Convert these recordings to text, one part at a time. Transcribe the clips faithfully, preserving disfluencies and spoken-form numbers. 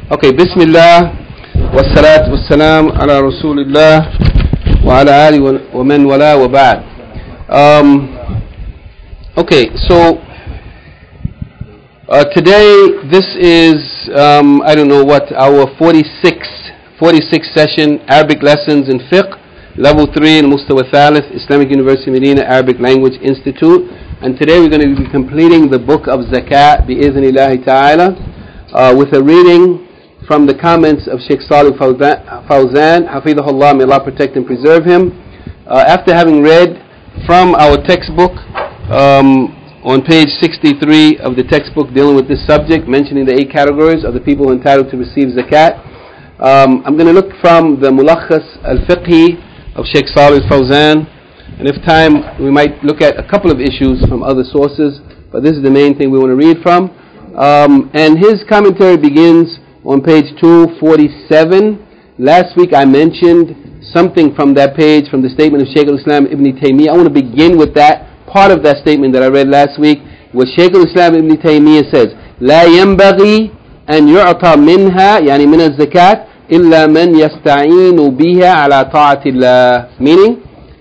Okay, Bismillah, wassalat wassalam ala Rasulillah wa ala ali wa man wala wa ba'd. Um, okay, so uh, today this is, um, I don't know what, our forty-sixth session, Arabic Lessons in Fiqh, Level three in Mustawa Thalith, Islamic University Medina Arabic Language Institute. And today we're going to be completing the book of Zakat, bi-iznillahi ta'ala, uh, with a reading from the comments of Sheikh Salih Fawzan, Hafidhahullah, may Allah protect and preserve him. Uh, after having read from our textbook, um, on page sixty-three of the textbook dealing with this subject, mentioning the eight categories of the people entitled to receive zakat, um, I'm going to look from the Mulakhas al-Fiqhi of Sheikh Salih Fawzan, and if time, we might look at a couple of issues from other sources, but this is the main thing we want to read from. Um, and his commentary begins on page two forty-seven. Last week I mentioned something from that page, from the statement of Shaykh al-Islam Ibn Taymiyyah. I want to begin with that part of that statement that I read last week, where Shaykh al-Islam Ibn Taymiyyah says, لا ينبغي أن يعطى منها يعني من الزكاة إلا من يستعين بها على طاعة الله. Meaning,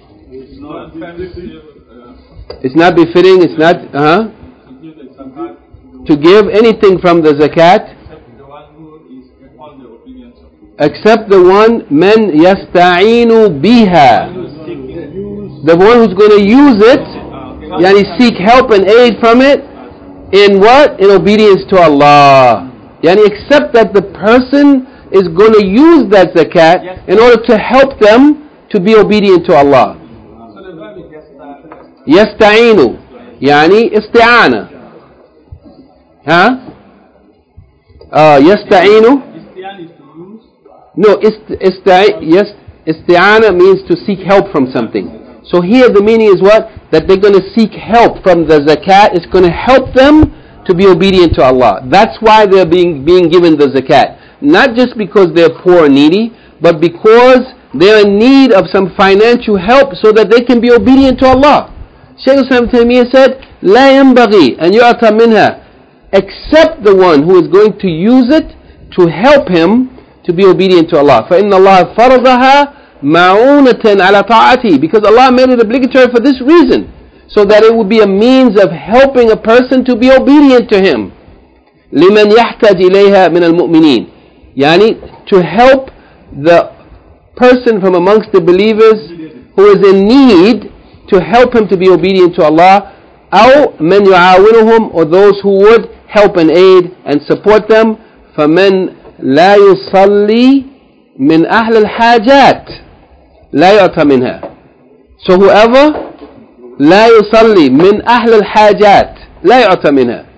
it's not befitting, it's not uh-huh, to give anything from the zakat except the one man yasta'inu biha, the one who's going to use it, yani seek help and aid from it, in what? In obedience to Allah. Yani except that the person is going to use that zakat in order to help them to be obedient to Allah. Yasta'inu, yani isti'ana. Huh? Uh, yasta'inu. No, isti- yes, isti'ana means to seek help from something. So here the meaning is what? That they're going to seek help from the zakat. It's going to help them to be obedient to Allah. That's why they're being, being given the zakat. Not just because they're poor and needy, but because they're in need of some financial help so that they can be obedient to Allah. Shaykh al-Islam Taymiyyah said, لا ينبغي أن يعطى منها, except the one who is going to use it to help him to be obedient to Allah. فَإِنَّ اللَّهَ فَرَضَهَا مَعُونَةً عَلَى طَاعَتِهِ, because Allah made it obligatory for this reason, so that it would be a means of helping a person to be obedient to Him. لِمَنْ يَحْتَجْ إِلَيْهَا مِنَ الْمُؤْمِنِينَ, yani to help the person from amongst the believers who is in need, to help him to be obedient to Allah. أو مَنْ يُعَاوِنُهُمْ, or those who would help and aid and support them. فَمَنْ لا يصلي من أهل الحاجات لا يعطى منها. So whoever لا يصلي من أهل الحاجات لا يعطى منها.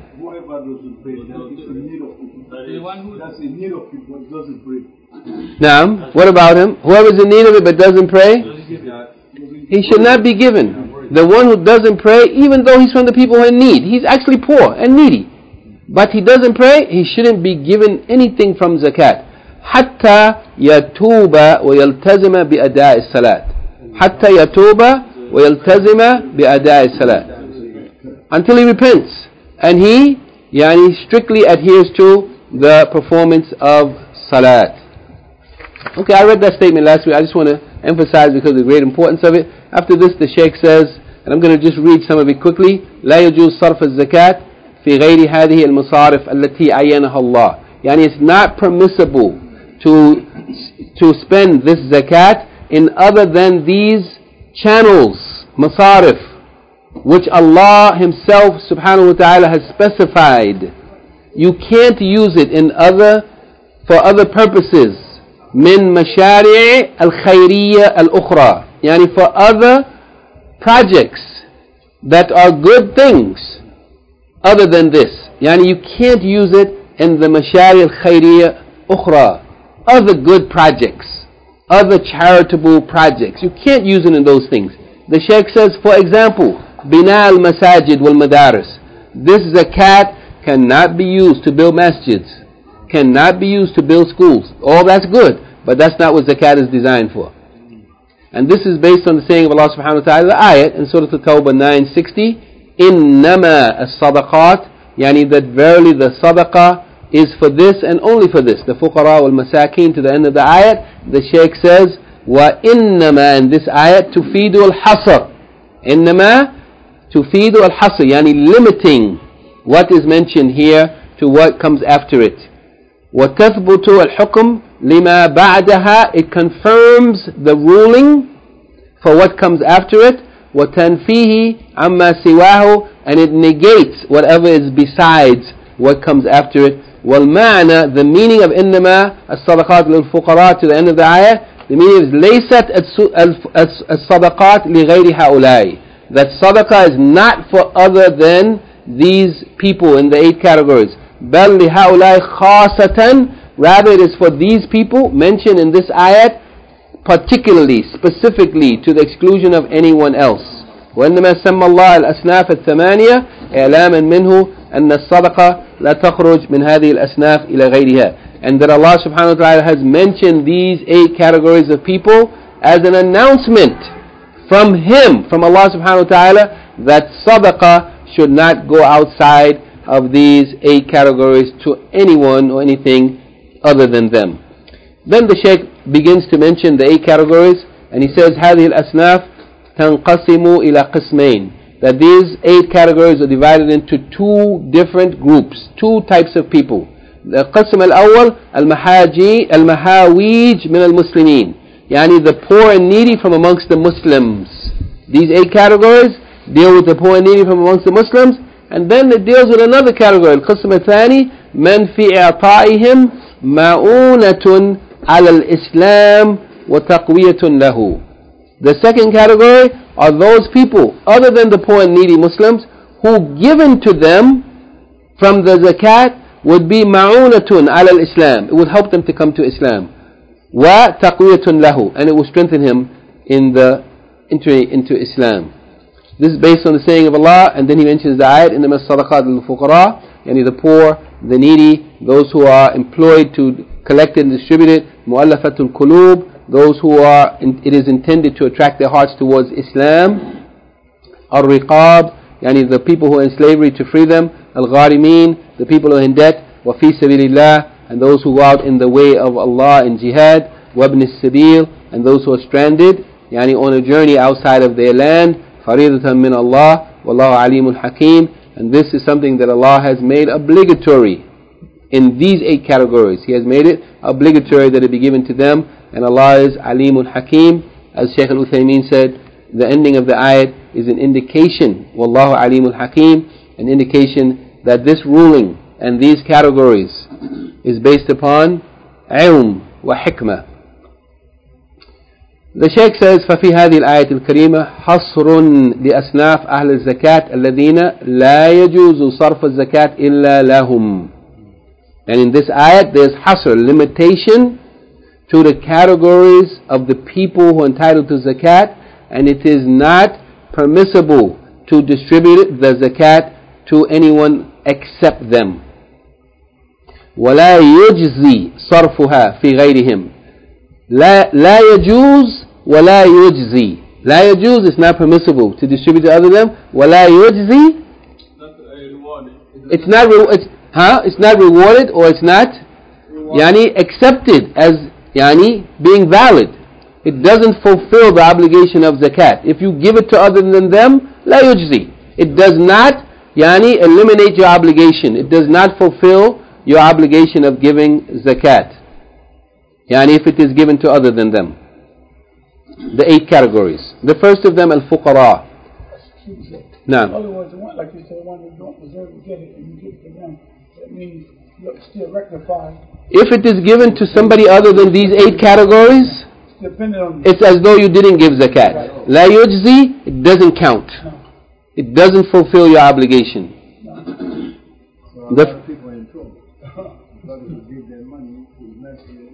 Now, what about him? Whoever is in need of it but doesn't pray, he should not be given. The one who doesn't pray, even though he's from the people who are in need, he's actually poor and needy, but he doesn't pray, he shouldn't be given anything from zakat. حتى يتوب ويلتزم بأداء الصلاة. حتى يتوب ويلتزم بأداء الصلاة. Until he repents and he yani, strictly adheres to the performance of salat. Okay, I read that statement last week. I just want to emphasize because of the great importance of it. After this, the Shaykh says, and I'm going to just read some of it quickly. لا يجوز صرف الزكاة في غير هذه المصارف التي عينها الله. يعني it's not permissible to to spend this zakat in other than these channels, masarif, which Allah Himself subhanahu wa ta'ala has specified. You can't use it in other for other purposes. من مشاريع الخيرية الأخرى, يعني for other projects that are good things other than this. Yani you can't use it in the mashari al-khayriyya ukhra, other good projects, other charitable projects. You can't use it in those things. The Shaykh says, for example, bina al-masajid wal-madaris. This zakat cannot be used to build masjids, cannot be used to build schools. All that's good, but that's not what zakat is designed for. And this is based on the saying of Allah subhanahu wa ta'ala, the ayat in Surah At-Tawbah nine sixty, إِنَّمَا الصَّدَقَاتِ, yani that verily the sadaqah is for this and only for this. The fuqara wal masakin to the end of the ayat. The Shaykh says, وَإِنَّمَا in this ayat تُفِيدُ الْحَصْرِ إِنَّمَا تُفِيدُ الْحَصْرِ يعني limiting what is mentioned here to what comes after it. وَتَثْبُتُ الْحُكْمِ لِمَا بَعْدَهَا it confirms the ruling for what comes after it. وَتَنْفِيهِ عَمَّا سِوَاهُ and it negates whatever is besides what comes after it. وَالْمَعْنَى the meaning of إِنَّمَا الصَّدَقَاتِ لِلْفُقَرَاءِ to the end of the ayah, the meaning is لَيْسَتْ الصَّدَقَاتِ لِغَيْرِ هَؤُلَاءِ that sadaqah is not for other than these people in the eight categories. بَلْ لِهَؤُلَاءِ خَاصَةً rather it is for these people mentioned in this ayat particularly, specifically, to the exclusion of anyone else. وإنما سمى الله الأصناف الثمانية إعلاما منه أن الصدقة لا تخرج من هذه الأصناف إلى غيرها and that Allah subhanahu wa ta'ala has mentioned these eight categories of people as an announcement from Him, from Allah subhanahu wa ta'ala, that sadaqah should not go outside of these eight categories to anyone or anything other than them. Then the Shaykh begins to mention the eight categories and he says هذه الأصناف تنقسم إلى قسمين that these eight categories are divided into two different groups, two types of people. The القسم الأول المحاجي المحاويج من المسلمين يعني the poor and needy from amongst the Muslims. These eight categories deal with the poor and needy from amongst the Muslims, and then it deals with another category القسم الثاني من في إعطائهم مؤونة على الإسلام وتقوية له. The second category are those people other than the poor and needy Muslims who given to them from the zakat would be ma'unatun ala al-Islam. It would help them to come to Islam. Wa taqwiyatun lahu, and it will strengthen him in the entry into Islam. This is based on the saying of Allah, and then he mentions the ayat, إِنَّمَا الصَّدَقَاتُ لِلْفُقَرَاءِ yani the poor, the needy, those who are employed to collect it and distribute it, مُؤَلَّفَةُ الْقُلُوبِ those who are, it is intended to attract their hearts towards Islam. Al-Riqab, yani the people who are in slavery to free them. Al-Gharimin, the people who are in debt. Wa-fi sabilillah, and those who go out in the way of Allah in jihad. Wa-ibn as-sabil, and those who are stranded, yani on a journey outside of their land. Faridatan min Allah, wallahu alimul hakim. And this is something that Allah has made obligatory in these eight categories. He has made it obligatory that it be given to them. And Allah is Alimul Hakim. As Shaykh Al-Uthaymeen said, the ending of the ayat is an indication, Wallahu Alimul Hakim, an indication that this ruling and these categories is based upon ilm wa hikmah. The Shaykh says, ففي هذه الآية الكريمة حصر لأصناف أهل الزكاة الذين لا يجوز صرف الزكاة إلا لهم. And in this ayat there is hasr, limitation to the categories of the people who are entitled to zakat, and it is not permissible to distribute the zakat to anyone except them. ولا يجزي صرفها في غيرهم. لا لا يجوز ولا يجزي. لا يجوز is not permissible to distribute to other than them. ولا يجزي. It's not it's huh? It's not rewarded or it's not yani accepted as yani being valid. It doesn't fulfill the obligation of zakat. If you give it to other than them, la yujzi. It does not yani eliminate your obligation. It does not fulfill your obligation of giving zakat. Yani if it is given to other than them. The eight categories. The first of them, al-fuqara. Now. In other words, like you said, one that don't deserve to get it and you give it to them, that means you're still rectified. If it is given to somebody other than these eight categories, it's as though you didn't give zakat. La yujzi, it doesn't count. It doesn't fulfill your obligation. So a lot of people are in trouble. Brothers who give their money to the masjid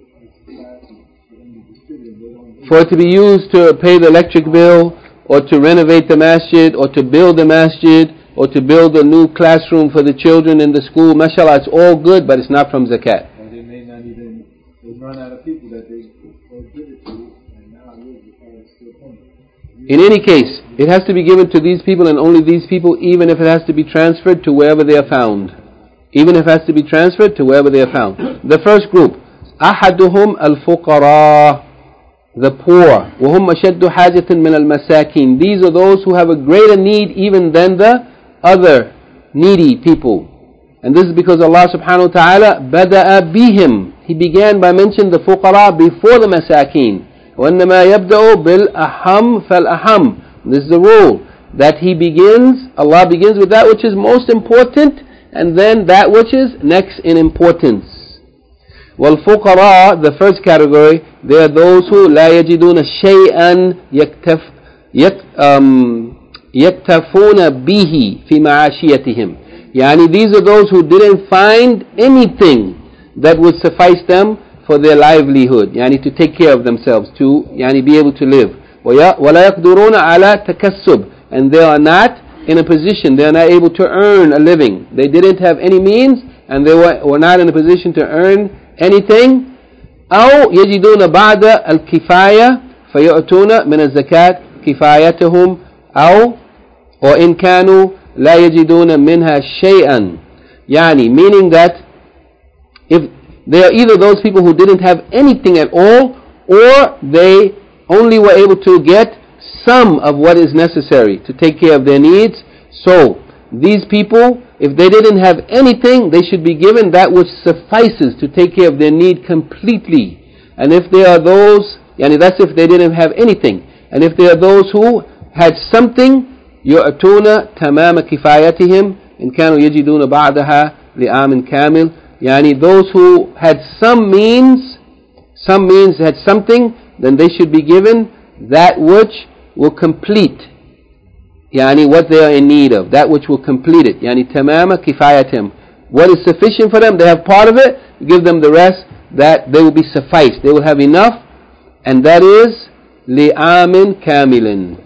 for it to be used to pay the electric bill, or to renovate the masjid, or to build the masjid, or to build a new classroom for the children in the school. Mashallah, it's all good, but it's not from zakat. Or they may not even, they run out of people that they give it to, and now it's still coming. In any case, it has to be given to these people and only these people, even if it has to be transferred to wherever they are found. even if it has to be transferred to wherever they are found. The first group, أحدهم الفقراء, the poor. وهم أشد حاجة من المساكين. These are those who have a greater need even than the other needy people. And this is because Allah subhanahu wa ta'ala بدأ بهم. He began by mentioning the fuqara before the masakin. وإنما يبدأ بالأهم فالأهم. This is the rule, that He begins, Allah begins with that which is most important, and then that which is next in importance. والفقراء, the first category, they are those who لا يجدون شيئا يكتف يك um, يكتفون به في معاشيتهم. Yani these are those who didn't find anything that would suffice them for their livelihood, yani to take care of themselves, to yani be able to live. ولا يقدرون على تكسب, and they are not in a position, they are not able to earn a living. They didn't have any means, and they were, were not in a position to earn anything. أو يجدون بعد الكفاية فيؤتون من الزكاة كفايتهم أو وإن كانوا لا يجدون منها شيئا. يعني meaning that if they are either those people who didn't have anything at all, or they only were able to get some of what is necessary to take care of their needs. So these people, if they didn't have anything, they should be given that which suffices to take care of their need completely. And if they are those, yani that's if they didn't have anything. And if they are those who had something, يؤتون تمام كفايتهم إن كانوا يجدون بعدها لعام كامل. Yani those who had some means, some means had something, then they should be given that which will complete, yani what they are in need of, that which will complete it. Yani tamama kifayatim. What is sufficient for them, they have part of it, give them the rest, that they will be sufficed, they will have enough, and that is li'amin kamilin.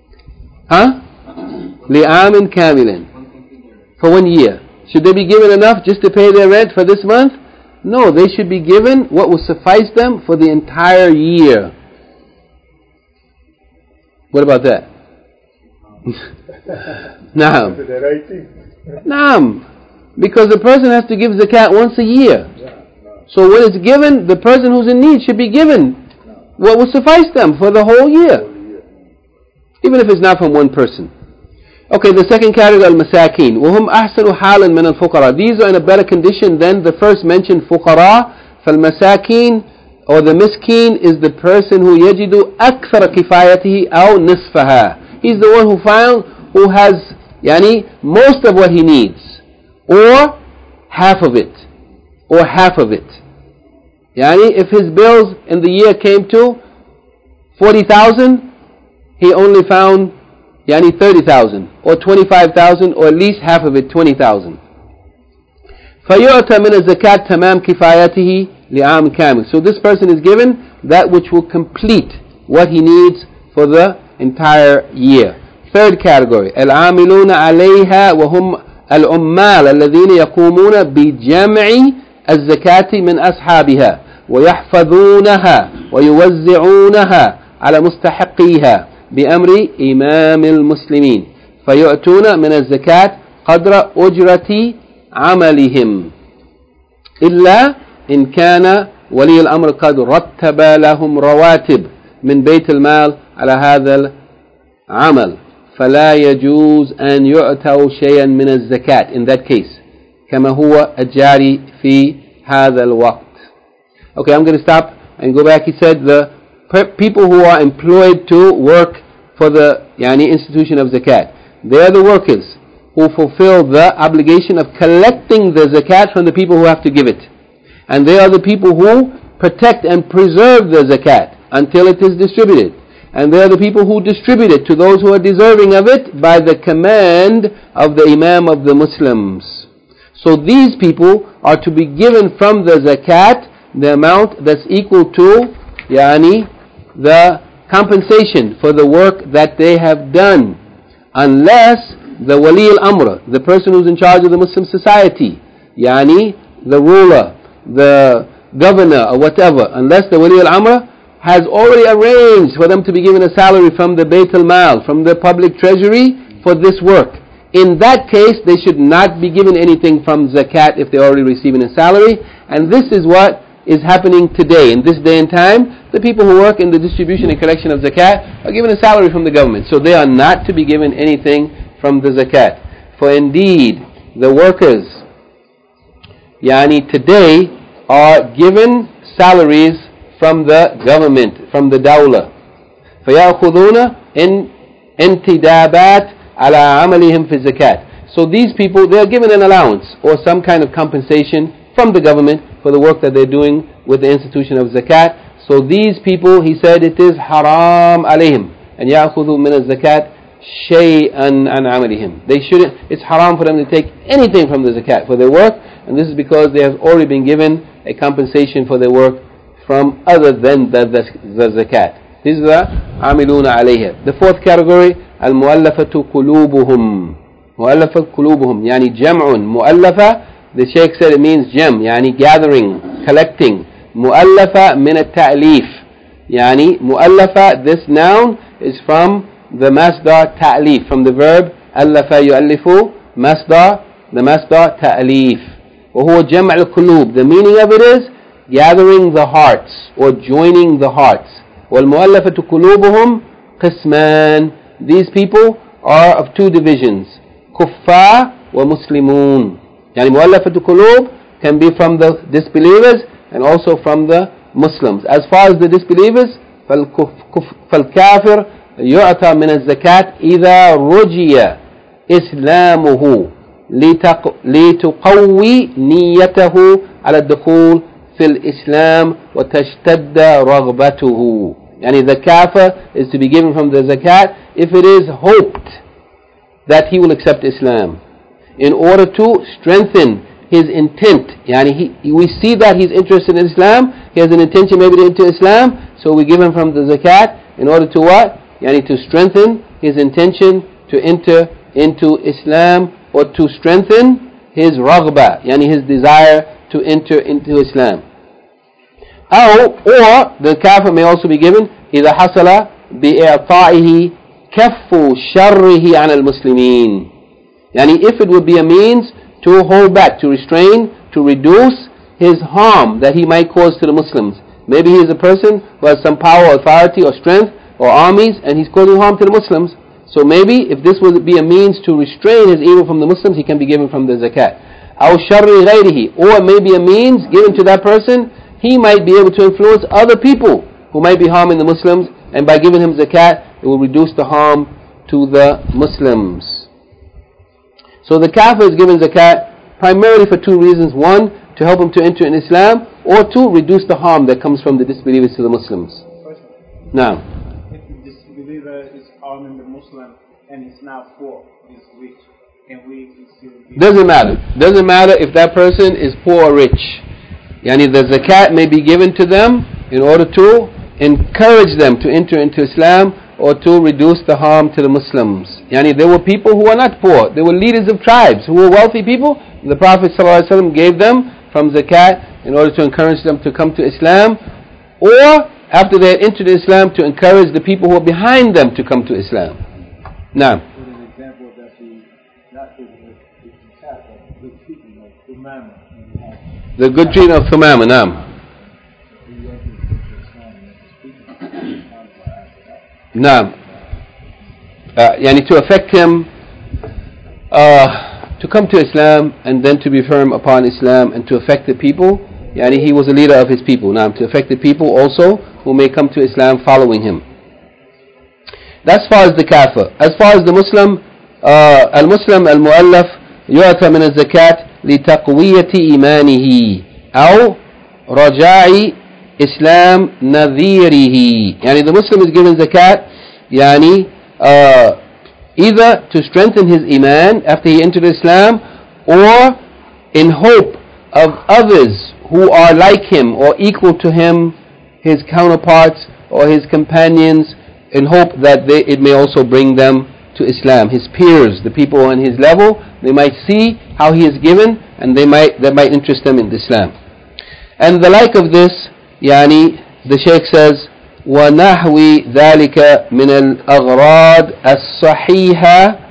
Huh? Li'amin kamilin. For one year. Should they be given enough just to pay their rent for this month? No, they should be given what will suffice them for the entire year. What about that? Naam. Naam. Because the person has to give zakat once a year. So when it's given, the person who's in need should be given what will suffice them for the whole year. Even if it's not from one person. Okay, the second category, al-masakin. وَهُمْ أَحْسَنُ حَالًا مِنَ الْفُقَرَى. These are in a better condition than the first mentioned fuqara. فَالْمَسَاكِين, or the miskin, is the person who يَجِدُ أَكْثَرَ كِفَايَتِهِ أَوْ نِصْفَهَا. He's the one who found, who has yani, most of what he needs, or half of it, or half of it. Yani, if his bills in the year came to forty thousand, he only found yani thirty thousand, or twenty-five thousand, or at least half of it, twenty thousand. فَيُعْتَ مِنَ الزَّكَاةِ تَمَامْ كِفَايَتِهِ لِعَامٍ كَامِلٍ. So this person is given that which will complete what he needs for the entire year. Third category, الْعَامِلُونَ عَلَيْهَا وَهُمْ الْعُمَّالَ الَّذِينَ يَقُومُونَ بِجَمْعِ الزَّكَاةِ مِنْ أَصْحَابِهَا وَيَحْفَظُونَها وَيُوزِّعُونَها على مستحقيها بأمر إمام المسلمين فيؤتون من الزكاة قدر أجرة عملهم إلا إن كان ولي الأمر قد رتب لهم رواتب من بيت المال على هذا العمل فلا يجوز أن يؤتوا شيئا من الزكاة in that case كما هو الجاري في هذا الوقت. Okay, I'm going to stop and go back. He said the people who are employed to work for the yani, institution of zakat, they are the workers who fulfill the obligation of collecting the zakat from the people who have to give it. And they are the people who protect and preserve the zakat until it is distributed. And they are the people who distribute it to those who are deserving of it by the command of the Imam of the Muslims. So these people are to be given from the zakat the amount that's equal to yani, the compensation for the work that they have done, unless the wali al-amr, the person who's in charge of the Muslim society, yani the ruler, the governor or whatever, unless the wali al-amr has already arranged for them to be given a salary from the Bayt al-Mal, from the public treasury for this work. in that case they should not be given anything from zakat if they're already receiving a salary. And this is what is happening today. In this day and time, the people who work in the distribution and collection of zakat are given a salary from the government, so they are not to be given anything from the zakat. For indeed, the workers, yani today, are given salaries from the government, from the dawla. فَيَأْخُذُونَ إِن انتدابات على عملهم في الزكاة. So these people, they are given an allowance or some kind of compensation from the government for the work that they're doing with the institution of zakat. So these people, he said, it is haram alayhim and يأخذوا من الزكاة شيئا عن عملهم. They shouldn't. It's haram for them to take anything from the zakat for their work, and this is because they have already been given a compensation for their work from other than the, the, the zakat. These are عاملون عليها. The fourth category, المؤلفة قلوبهم. مؤلفة قلوبهم يعني جمع. مؤلفة, the Shaykh said it means jam, يعني gathering, collecting. مؤلفة من التأليف. يعني مؤلفة, this noun is from the masdar ta'lif, from the verb ألف يؤلف, masdar, the masdar ta'lif. وهو جمع القلوب. The meaning of it is gathering the hearts or joining the hearts. والمؤلفة قلوبهم قسمان. These people are of two divisions, كفار ومسلمون. يعني مؤلفة قلوب can be from the disbelievers and also from the Muslims. As far as the disbelievers, فالكافر يعطى من الزكاة إذا رجي إسلامه لتقوي نيته على الدخول في الإسلام وتشتد رغبته. يعني the kafir is to be given from the zakat if it is hoped that he will accept Islam, in order to strengthen his intent. Yani he, we see that he's interested in Islam, he has an intention maybe to enter Islam, so we give him from the zakat in order to what? Yani to strengthen his intention to enter into Islam, or to strengthen his raghba, yani his desire to enter into Islam. Or, or the kafir may also be given إذا حصل بإعطائه كف شره عن المسلمين. Yani if it would be a means to hold back, to restrain, to reduce his harm that he might cause to the Muslims. Maybe he is a person who has some power, authority or strength or armies, and he's causing harm to the Muslims. So maybe if this would be a means to restrain his evil from the Muslims, he can be given from the zakat. أو شر غيره. Or maybe a means given to that person, he might be able to influence other people who might be harming the Muslims, and by giving him zakat, it will reduce the harm to the Muslims. So the kafir is given zakat primarily for two reasons. One, to help him to enter in Islam, or to reduce the harm that comes from the disbelievers to the Muslims. Now, if the disbeliever is harming the Muslim and he's now poor, he's rich, and we still doesn't matter. Doesn't matter if that person is poor or rich. Yani the zakat may be given to them in order to encourage them to enter into Islam, or to reduce the harm to the Muslims. Yani there were people who were not poor. There were leaders of tribes who were wealthy people. The Prophet ﷺ gave them from zakat in order to encourage them to come to Islam, or after they had entered Islam, to encourage the people who were behind them to come to Islam. Now, an example that the not the good treatment of Thumama. the good treatment of Thumama. Now, now, uh, yani to affect him uh, to come to Islam, and then to be firm upon Islam, and to affect the people. Yani he was a leader of his people. Now, to affect the people also who may come to Islam following him. That's as far as the kafir. As far as the Muslim, uh, al-Muslim al-Mu'allaf يعطى من الزكاة لتقوية إيمانه أو رجاء Islam nadhirihi. Yani the Muslim is given zakat, yani uh, either to strengthen his iman after he entered Islam, or in hope of others who are like him or equal to him, his counterparts or his companions, in hope that they, it may also bring them to Islam. His peers, the people on his level, they might see how he is given, and they might that might interest them in Islam. And the like of this, يعني the Shaykh says وَنَحْوِ ذَلِكَ مِنَ الْأَغْرَاضِ الصَّحِيحَةِ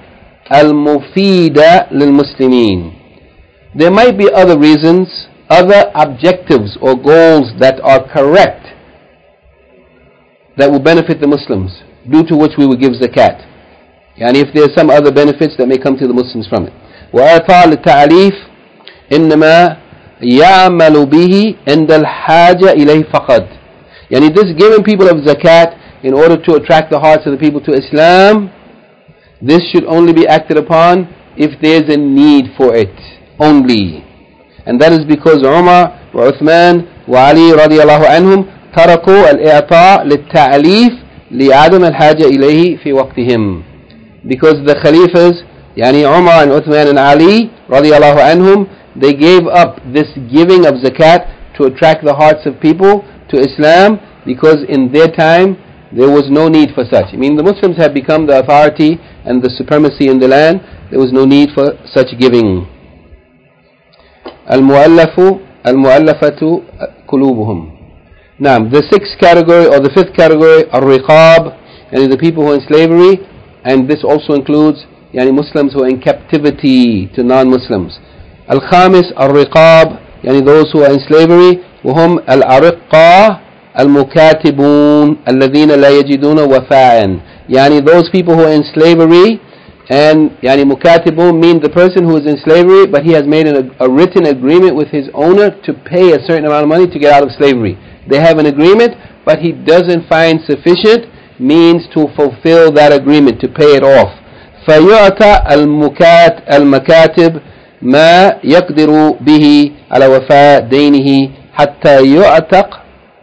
المفيدة للمسلمين. There might be other reasons, other objectives or goals that are correct, that will benefit the Muslims, due to which we will give zakat. Yani if there are some other benefits that may come to the Muslims from it. وآثار التعريف إنما يعمل به عند الحاجة إليه فقط. Yani this giving people of zakat in order to attract the hearts of the people to Islam, this should only be acted upon if there is a need for it only. And that is because Umar wa Uthman wa Ali radiallahu anhum تركوا الإعطاء للتعليف لعدم الحاجة إليه في وقتهم. Because the Khalifas, yani Umar and Uthman and Ali radiallahu anhum, they gave up this giving of zakat to attract the hearts of people to Islam, because in their time there was no need for such. I mean, the Muslims had become the authority and the supremacy in the land. There was no need for such giving. Al-Mu'allafu Al-Mu'allafatu Qulubuhum. Now, the sixth category or the fifth category, Ar-Riqab, and the people who are in slavery, and this also includes yani Muslims who are in captivity to non-Muslims. Al-Khamis, Ar-Riqab, yani those who are in slavery, وهم الأرقاء المكاتبون الذين لا يجدون وفاءً. Yani those people who are in slavery, and yani mukatibun mean the person who is in slavery but he has made an, a written agreement with his owner to pay a certain amount of money to get out of slavery. They have an agreement, but he doesn't find sufficient means to fulfill that agreement, to pay it off. فيعطى المكات المكاتب ما يقدر به على وفاء دينه حتى يعتق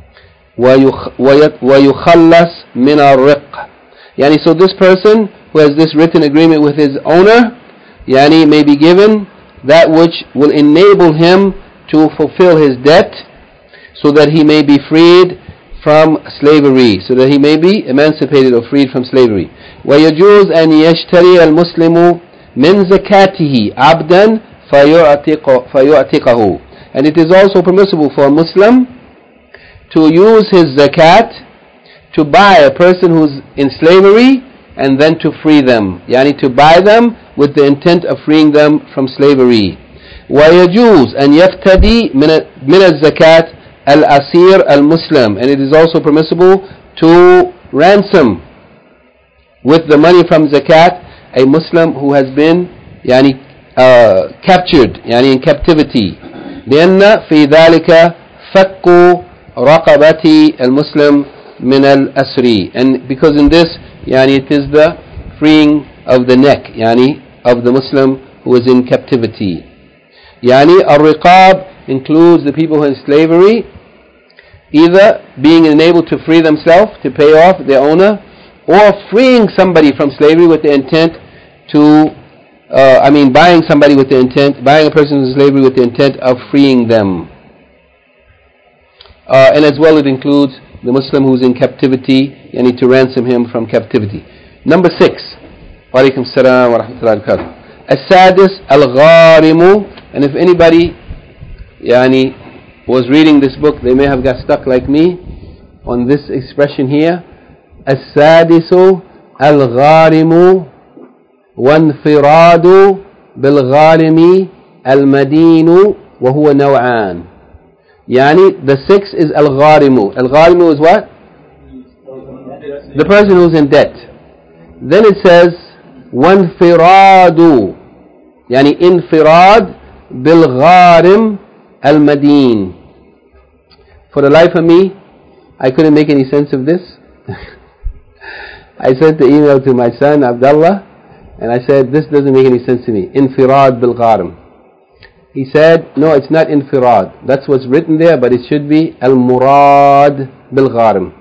ويخلص من الرق. Yani so this person who has this written agreement with his owner, yani may be given that which will enable him to fulfill his debt, so that he may be freed from slavery, so that he may be emancipated or freed from slavery. ويجوز أن يشتري المسلم من زكاته عبدا فيعتقه. And it is also permissible for a Muslim to use his zakat to buy a person who's in slavery and then to free them, yani to buy them with the intent of freeing them from slavery. ويجوز أن يفتدي من الزكاة الأسير المسلم, and it is also permissible to ransom with the money from zakat a Muslim who has been yani uh, captured, yani in captivity. لأن في ذلك فك رقبة المسلم من الأسر, and because in this yani it is the freeing of the neck, yani of the Muslim who is in captivity. Yani al-riqab includes the people who are in slavery, either being enabled to free themselves, to pay off their owner, or freeing somebody from slavery with the intent to, uh, I mean buying somebody with the intent, buying a person in slavery with the intent of freeing them. Uh, and as well it includes the Muslim who is in captivity, and need to ransom him from captivity. Number six. Wa alaikum salam wa rahmatullahi wa barakatuh. As-sadis al-gharimu. And if anybody yani, was reading this book, they may have got stuck like me on this expression here. As-sadisu al-gharimu wanfiradu bil-gharimi al-madinu wa huwa naw'an. Yani the sixth is al-gharimu. Al-gharimu is what? The person who's in debt. Then it says wanfiradu, yani infirad bil-gharim al-madin. For the life of me, I couldn't make any sense of this. I sent the email to my son Abdullah, and I said, this doesn't make any sense to me. Infirad bil-gharim. He said, no, it's not infirad. That's what's written there, but it should be al-murad bil-gharim.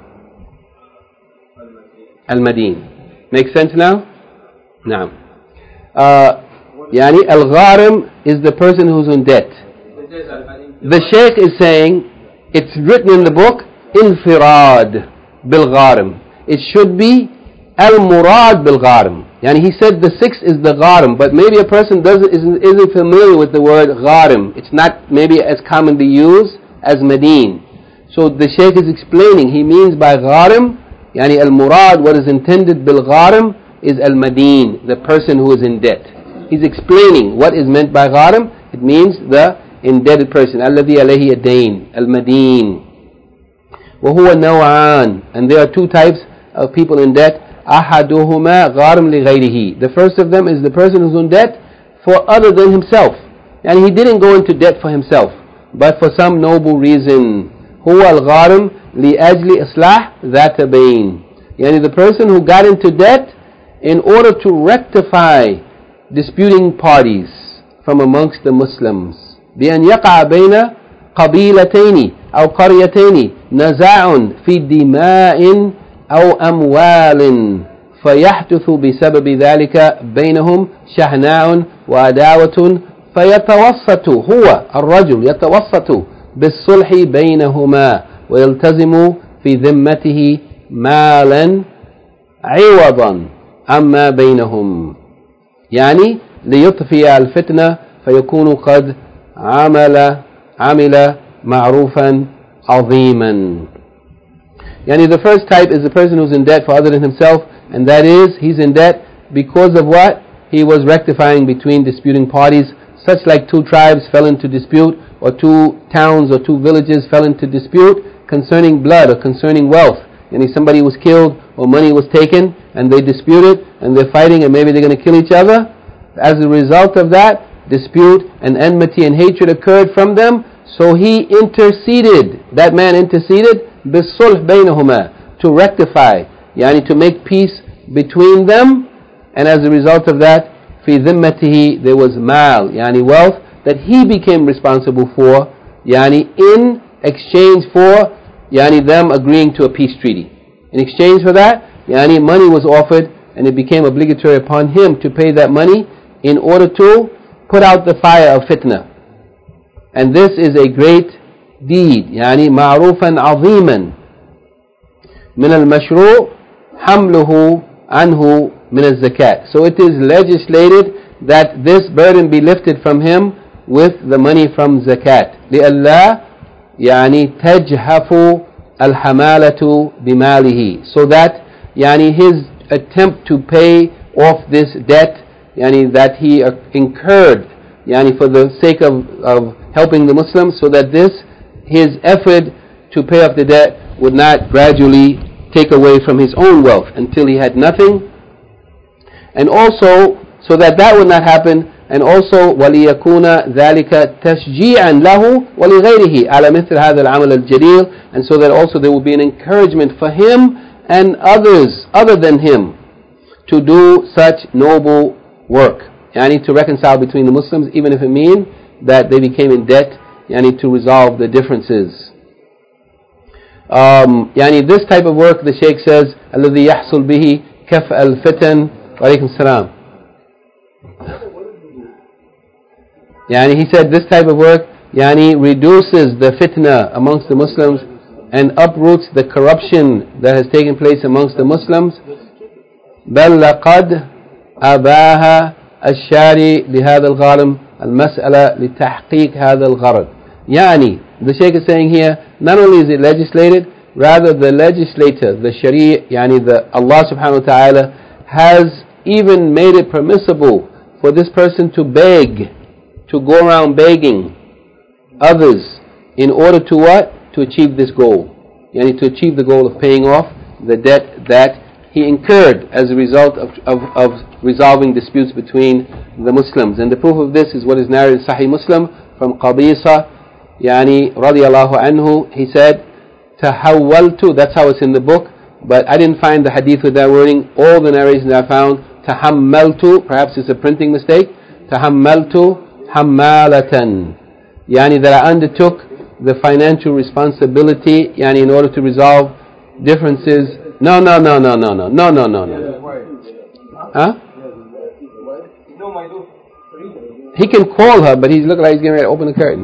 Al-madin. Make sense now? Naam. Uh, yani al-gharim is the person who's in debt. The Shaykh is saying, it's written in the book, infirad bil-gharim. It should be al-murad bil-gharim. Yani he said the sixth is the gharim, but maybe a person doesn't isn't, isn't familiar with the word gharim. It's not maybe as commonly used as madin. So the Shaykh is explaining, he means by gharim, yani al-murad, what is intended bil-gharim, is al-madeen, the person who is in debt. He's explaining what is meant by gharim. It means the indebted person. الذي عليه الدين, al-madeen. وهو نوعان, and there are two types of people in debt. أحدهما غارم لغيره. The first of them is the person who's in debt for other than himself. And he didn't go into debt for himself, but for some noble reason. هو الغارم لأجل إصلاح ذات بين. Yani the person who got into debt in order to rectify disputing parties from amongst the Muslims. بأن يقع بين قبيلتين أو قريتين نزاع في دماء أو أموال فيحدث بسبب ذلك بينهم شحناء وعداوة فيتوسط هو الرجل يتوسط بالصلح بينهما ويلتزم في ذمته مالا عوضا عما بينهم. يعني ليطفئ الفتنة فيكون قد عمل عمل معروفا عظيما. Yani the first type is the person who's in debt for other than himself, and that is, he's in debt because of what? He was rectifying between disputing parties, such like two tribes fell into dispute, or two towns or two villages fell into dispute concerning blood or concerning wealth. Yani somebody was killed or money was taken, and they disputed, and they're fighting, and maybe they're going to kill each other. As a result of that, dispute and enmity and hatred occurred from them, so he interceded, that man interceded, بالصلح بينهما, to rectify, yani to make peace between them, and as a result of that, في ذمته, there was mal, yani wealth, that he became responsible for, yani in exchange for, yani them agreeing to a peace treaty. In exchange for that, yani money was offered, and it became obligatory upon him to pay that money in order to put out the fire of fitna. And this is a great deed, يعني معروفا عظيما من المشروع حمله عنه من الزكاة. So it is legislated that this burden be lifted from him with the money from zakat. لئلا يعني تجهف الحمالة بماله, so that يعني his attempt to pay off this debt, يعني that he incurred, يعني for the sake of, of helping the Muslims, so that this his effort to pay off the debt would not gradually take away from his own wealth until he had nothing. And also, so that that would not happen, and also وَلِيَكُونَ ذَلِكَ تَشْجِيعًا لَهُ وَلِغَيْرِهِ عَلَى مِثْلِ هَذَا الْعَمَلِ الْجَلِيلِ, and so that also there will be an encouragement for him and others other than him to do such noble work, yani to reconcile between the Muslims, even if it means that they became in debt, yani to resolve the differences. Um, yani this type of work, the Shaykh says, الذي يحصل به كف الفتن. وعليكم السلام. Yani he said this type of work, yani reduces the fitna amongst the Muslims and uproots the corruption that has taken place amongst the Muslims. بل لقد أباها الشاري لهذا الغارم المسألة لتحقيق هذا الغرض. Yani, the Shaykh is saying here, not only is it legislated, rather the legislator, the Sharia, yani the Allah subhanahu wa ta'ala has even made it permissible for this person to beg, to go around begging others in order to what? To achieve this goal. Yani to achieve the goal of paying off the debt that he incurred as a result of, of, of resolving disputes between the Muslims. And the proof of this is what is narrated in Sahih Muslim from Qabisa, Yani radiallahu anhu. He said, Tahawwaltu, that's how it's in the book, but I didn't find the hadith with that wording. All the narrations I found, Tahammaltu, perhaps it's a printing mistake, Tahammaltu hammalatan, Yani that I undertook the financial responsibility, Yani in order to resolve differences. No, no, no, no, no, no, no, no, no, no. Huh? He can call her, but he's looking like he's getting ready to open the curtain.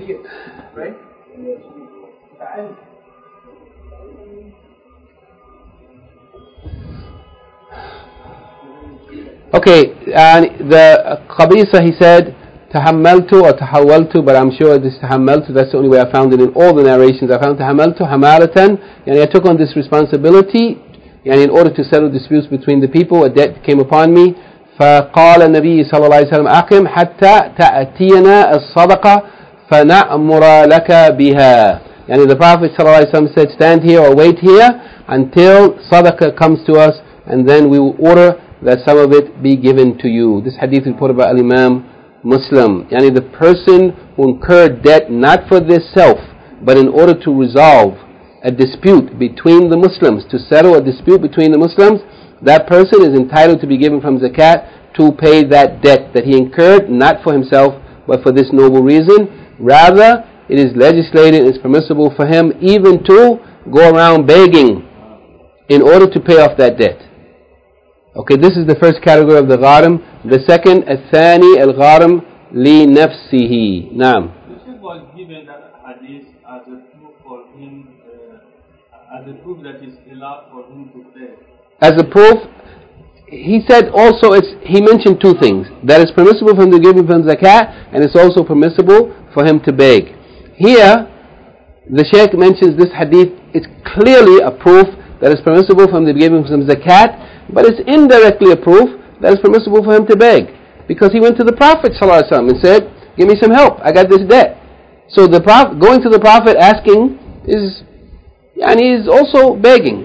Okay, and the Qabisa, he said tahammaltu or tahawwaltu, but I'm sure this tahammaltu, that's the only way I found it in all the narrations. I found tahammaltu hamalatan, and I took on this responsibility, يعني in order to settle disputes between the people, a debt came upon me. فقال النبي صلى الله عليه وسلم أقم حتى تأتينا الصدقة فنأمر لك بها. يعني the Prophet صلى الله عليه وسلم said, stand here or wait here until sadaqah comes to us, and then we will order that some of it be given to you. This hadith is reported by Imam Muslim. Yani the person who incurred debt not for their self, but in order to resolve a dispute between the Muslims, to settle a dispute between the Muslims, that person is entitled to be given from zakat to pay that debt that he incurred, not for himself, but for this noble reason. Rather, it is legislated, it's permissible for him even to go around begging in order to pay off that debt. Okay, this is the first category of the gharim. The second, الثاني الغارم لنفسه. Naam. The Sheikh was given that hadith as a proof for him, uh, as a proof that it's allowed for him to pay. As a proof, he said also, it's, he mentioned two things. That it's permissible for him to give him from zakat, and it's also permissible for him to beg. Here, the Shaykh mentions this hadith, it's clearly a proof that it's permissible for him to give him some zakat, but it's indirectly a proof that it's permissible for him to beg. Because he went to the Prophet ﷺ and said, give me some help, I got this debt. So the Prophet, going to the Prophet asking is, and he is also begging.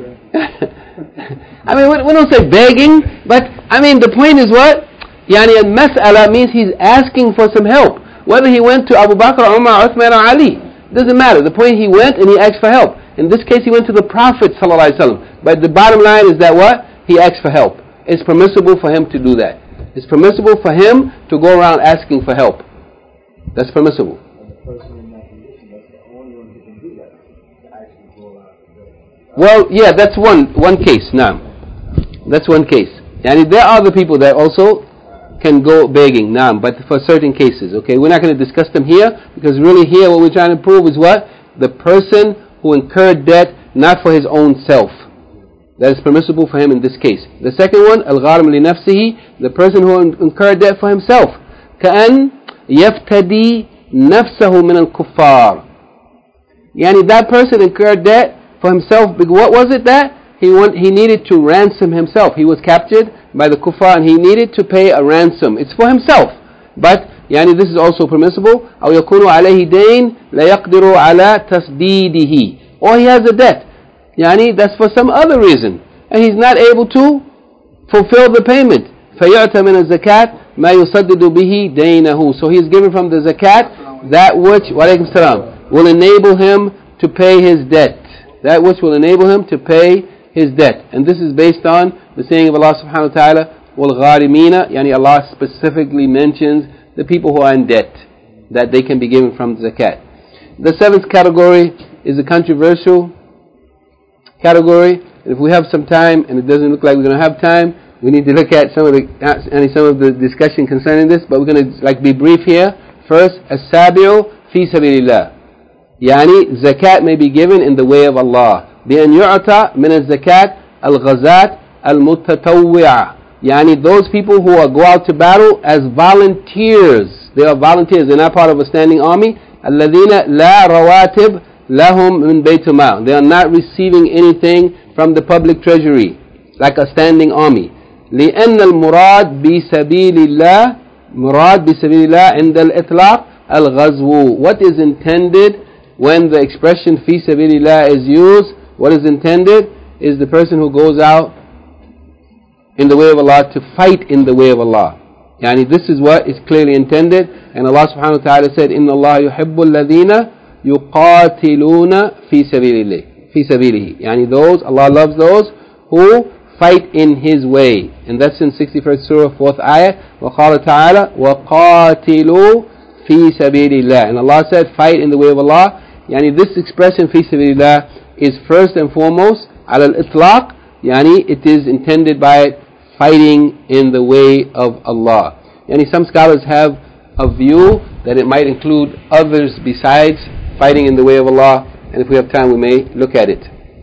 I mean, we don't say begging, but I mean the point is what? Yani al-mas'ala means he's asking for some help. Whether he went to Abu Bakr, Umar, Uthman or Ali, doesn't matter. The point, he went and he asked for help. In this case he went to the Prophet ﷺ. But the bottom line is that what? He asked for help. It's permissible for him to do that. It's permissible for him to go around asking for help. That's permissible. And the person in that condition, that's the only one who can do that, to actually go out and do it. Well, yeah, that's one one case. Now, that's one case. And there are other people that also can go begging. Now, but for certain cases, okay, we're not going to discuss them here, because really here what we're trying to prove is what? The person who incurred debt not for his own self. That is permissible for him in this case. The second one, al-gharim li nafsihi, the person who incurred debt for himself. كأن يفتدي نفسه من الكفار. Yani that person incurred debt for himself. What was it that? He want, he needed to ransom himself. He was captured by the kuffar and he needed to pay a ransom. It's for himself. But yani this is also permissible. أو يكون عليه دين لا يقدر على تسديده. Or he has a debt. Yani that's for some other reason, and he's not able to fulfill the payment. فَيُعْتَ مِنَ الزَّكَاةِ مَا يُصَدِّدُ بِهِ دَيْنَهُ. So he is given from the zakat that which, وَعَلَيْكُمْ السَّلَامُ, will enable him to pay his debt. That which will enable him to pay his debt. And this is based on the saying of Allah subhanahu wa ta'ala, وَالْغَارِمِينَ, yani Allah specifically mentions the people who are in debt, that they can be given from the zakat. The seventh category is the controversial category. If we have some time, and it doesn't look like we're going to have time, we need to look at some of the uh, some of the discussion concerning this. But we're going to like be brief here. First, as-sabi'u fi sabilillah. Yani zakat may be given in the way of Allah. بأن يعطى من الزكاة الغزاة المتطوعة. Yani those people who are go out to battle as volunteers. They are volunteers. They're not part of a standing army. الذين لا رواتب lahum min baytul mal. They are not receiving anything from the public treasury, like a standing army. لأن المراد بسبيل الله مراد بسبيل الله عند الإطلاق الغزو. What is intended when the expression في سبيل الله is used? What is intended is the person who goes out in the way of Allah to fight in the way of Allah. Yani this is what is clearly intended, and Allah subhanahu wa ta'ala said, إن الله يحب الذين يقاتلون في سبيله في سبيله. يعني those, Allah loves those who fight in His way, and that's in sixty-first surah, fourth ayah. وقال تعالى وقاتلوا في سبيل الله. And Allah said, fight in the way of Allah. يعني this expression في سبيل الله is first and foremost على الإطلاق. يعني it is intended by fighting in the way of Allah. Yani some scholars have a view that it might include others besides fighting in the way of Allah, and if we have time we may look at it.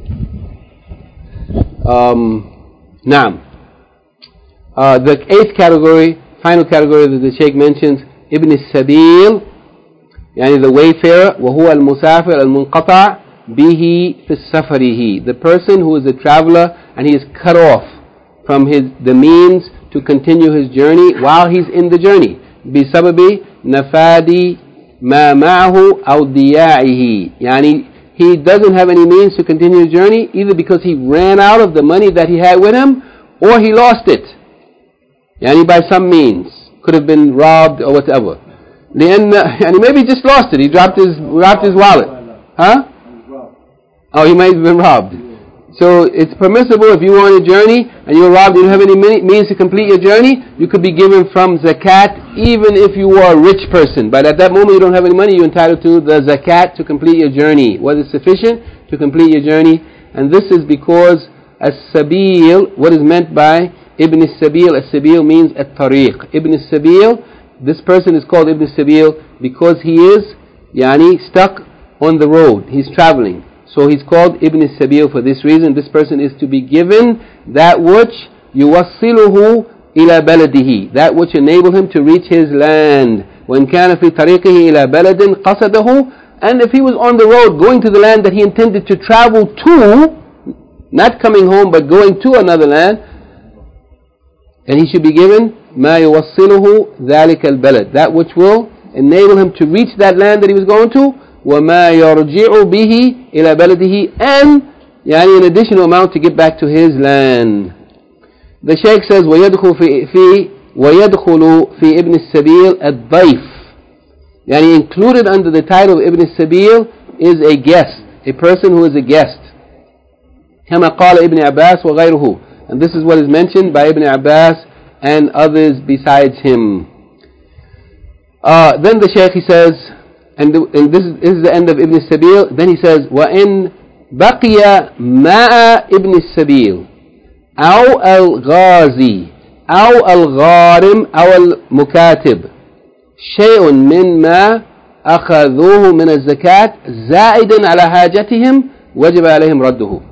Um, Naam. Uh, the eighth category, final category that the Shaykh mentions, Ibn al-Sabil, yani the wayfarer, وهو المسافر المنقطع به في سفره, the person who is a traveler and he is cut off from his the means to continue his journey while he's in the journey. بسبب نفاد ما معه أو ضياعه. يعني he doesn't have any means to continue his journey, either because he ran out of the money that he had with him, or he lost it. Yani by some means, could have been robbed or whatever. لأن يعني maybe he just lost it. He dropped his dropped his wallet. Huh? Oh, he might have been robbed. So it's permissible if you were on a journey and you were robbed, you don't have any means to complete your journey, you could be given from zakat even if you were a rich person. But at that moment you don't have any money, you're entitled to the zakat to complete your journey. What is sufficient to complete your journey? And this is because as-sabil, what is meant by Ibn as-sabil, as-sabil means at-tariq. Ibn as-sabil, this person is called Ibn as-sabil because he is yani, stuck on the road, he's traveling. So he's called Ibn as-sabil for this reason. This person is to be given that which yuwassiluhu ila baladihi, that which enabled him to reach his land. وَإِنْ كَانَ فِي طَرِيقِهِ إِلَى بَلَدٍ قَصَدَهُ, and if he was on the road going to the land that he intended to travel to, not coming home but going to another land, then he should be given مَا يُوَصِّلُهُ ذَلِكَ الْبَلَدِ, that which will enable him to reach that land that he was going to, وَمَا يَرْجِعُ بِهِ إِلَى بَلَدِهِ, and يعني an additional amount to get back to his land. The Shaykh says وَيَدْخُلُ فِي, في وَيَدْخُلُ فِي إِبْنِ السَّبِيلِ الضَّيْفِ, يعني included under the title of Ibn as-sabil is a guest, a person who is a guest. كما قال ابن عباس وغيره, and this is what is mentioned by Ibn Abbas and others besides him. Uh, then the Shaykh he says, and, the, and this, is, this is the end of Ibn as-sabil. Then he says, وَإِن بَقِيَ مَاءَ إِبْنِ السَّبِيلِ أو الغازي أو الغارم أو المكاتب شيء من ما أخذوه من الزكاة زائدا على حاجتهم وجب عليهم رده.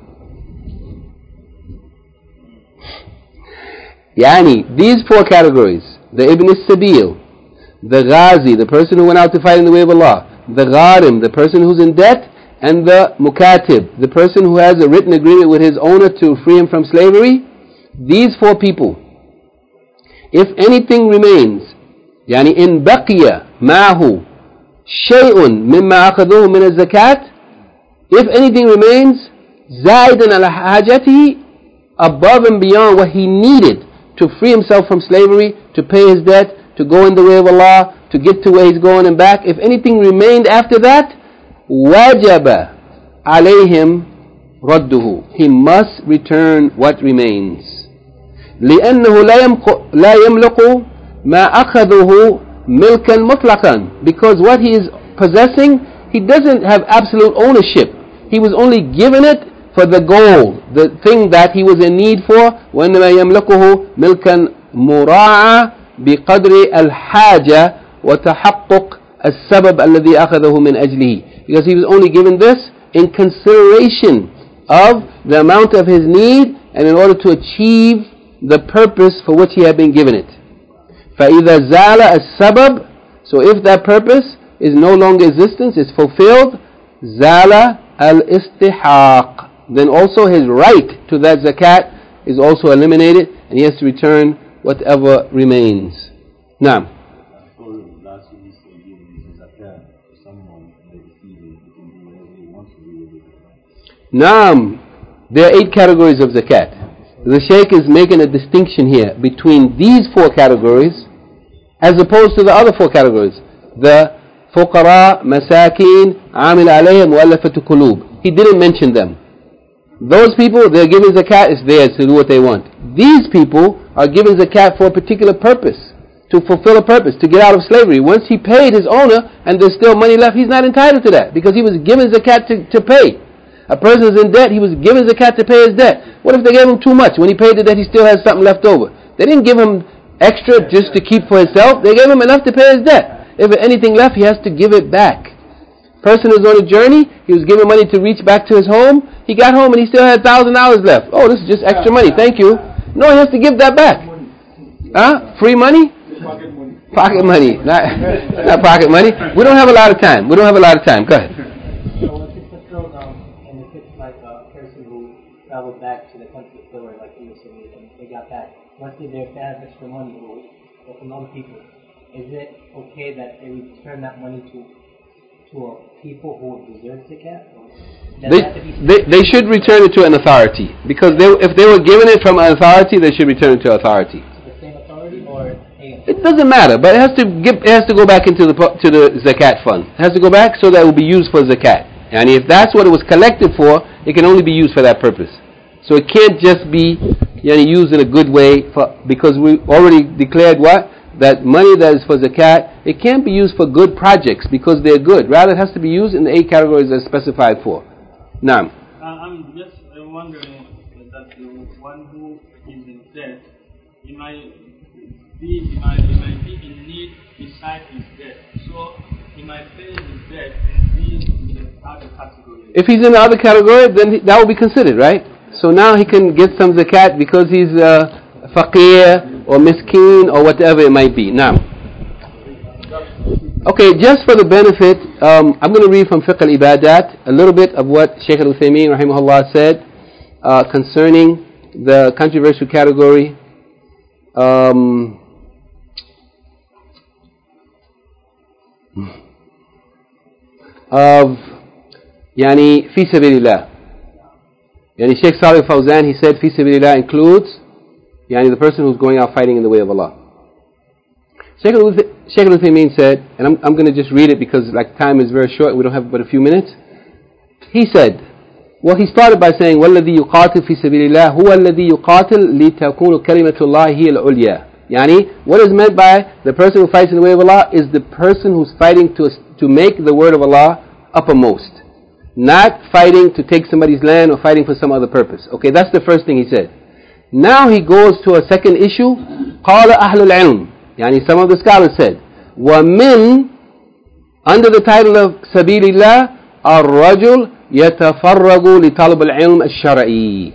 يعني these four categories, the Ibn as-sabil, the ghazi, the person who went out to fight in the way of Allah, the gharim, the person who's in debt, and the mukatib, the person who has a written agreement with his owner to free him from slavery, these four people, if anything remains, يعني in baqiya ma'hu shay'un mimma akhadhuhu min az-zakat, if anything remains zaidan ala hajatihi, above and beyond what he needed to free himself from slavery, to pay his debt, to go in the way of Allah, to get to where he's going and back, if anything remained after that, wajaba alayhim radduhu, he must return what remains. لأنه لا يملك ما أخذه ملكا مطلقا, because what he is possessing, he doesn't have absolute ownership. He was only given it for the goal, the thing that he was in need for. وإنما يملكه ملكا مراعى بقدر الحاجة وتحقق السبب الذي أخذه من أجله, because he was only given this in consideration of the amount of his need and in order to achieve the purpose for which he had been given it. فإذا زال السبب, so if that purpose is no longer existence, is fulfilled, زال الاستحاق, then also his right to that zakat is also eliminated, and he has to return whatever remains. Now, Naam, there are eight categories of zakat. The Shaykh is making a distinction here between these four categories as opposed to the other four categories. The fuqara, masakin, amil alayhim, mu'allafatu qulub. He didn't mention them. Those people, they're given zakat, it's theirs to do what they want. These people are given zakat for a particular purpose, to fulfill a purpose, to get out of slavery. Once he paid his owner and there's still money left, he's not entitled to that because he was given zakat to, to pay. A person is in debt, he was given zakat to pay his debt. What if they gave him too much? When he paid the debt, he still has something left over. They didn't give him extra just to keep for himself. They gave him enough to pay his debt. If anything left, he has to give it back. Person is on a journey, he was given money to reach back to his home. He got home and he still had one thousand dollars left. Oh, this is just extra money, thank you. No, he has to give that back. Huh? Free money? Pocket money. Pocket money. Not, not pocket money. We don't have a lot of time. We don't have a lot of time. Go ahead. So if it's a throwdown and if it's like a person who traveled back to the country of Florida, like you were saying, and they got back. Let's say they have extra money or, or from other people. Is it okay that they return that money to to a people who deserve zakat? They, they, they should return it to an authority, because they, if they were given it from an authority, they should return it to authority. To the same authority, or a it doesn't matter, but it has to give, it has to go back into the to the zakat fund. It has to go back so that it will be used for zakat. And if that's what it was collected for, it can only be used for that purpose. So it can't just be you know, used in a good way, for, because we already declared what? That money that is for zakat, it can't be used for good projects because they're good. Rather, it has to be used in the eight categories that are specified for. Now, uh, I'm just uh, wondering that the one who is in debt, he might be, he might, he might be in need beside his debt. So he might pay his debt and be in the other category. If he's in the other category, then he, that will be considered, right? So now he can get some zakat because he's uh, faqir or miskeen or whatever it might be. Now, okay, just for the benefit, um, I'm going to read from Fiqh al-Ibadat a little bit of what Shaykh al-Uthaymeen rahimahullah said uh, concerning the controversial category um, of yani fi sabilillah. Yani Shaykh Salih Fawzan, he said fi sabilillah includes yani the person who's going out fighting in the way of Allah. Shaykh al-Uthaymeen said, and I'm, I'm going to just read it because like time is very short, we don't have but a few minutes. He said, well, he started by saying, وَالَّذِي يُقَاتِلْ فِي سَبِيلِ اللَّهِ هُوَ الَّذِي يُقَاتِلْ لِتَكُونُ كَلِمَةُ اللَّهِ هِيَ الْعُلْيَا. Yani, what is meant by the person who fights in the way of Allah is the person who's fighting to, to make the word of Allah uppermost. Not fighting to take somebody's land or fighting for some other purpose. Okay, that's the first thing he said. Now he goes to a second issue. قَالَ أَهْلُ الْعِلْمِ. Yani some of the scholars said, وَمِن, under the title of سَبِيلِ اللَّهِ الرَّجُلُ يَتَفَرَّغُ لِطَلْبِ الْعِلْمِ الشَّرَعِي.